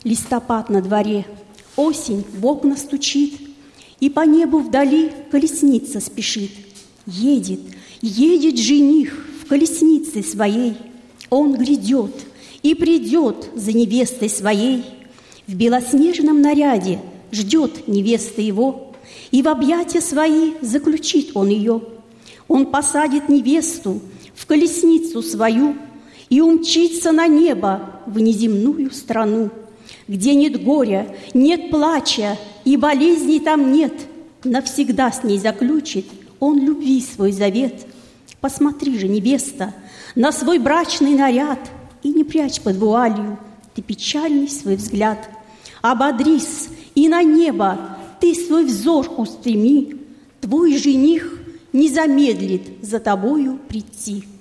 Листопад на дворе, осень в окна стучит, и по небу вдали колесница спешит. Едет, едет жених в колеснице своей. Он грядет и придет за невестой своей. В белоснежном наряде ждет невеста его, и в объятия свои заключит он ее. Он посадит невесту в колесницу свою и умчится на небо в неземную страну, где нет горя, нет плача, и болезней там нет. Навсегда с ней заключит он любви свой завет. Посмотри же, невеста, на свой брачный наряд, и не прячь под вуалью ты печальный свой взгляд. Ободрись, и на небо ты свой взор устреми, твой жених не замедлит за тобою прийти.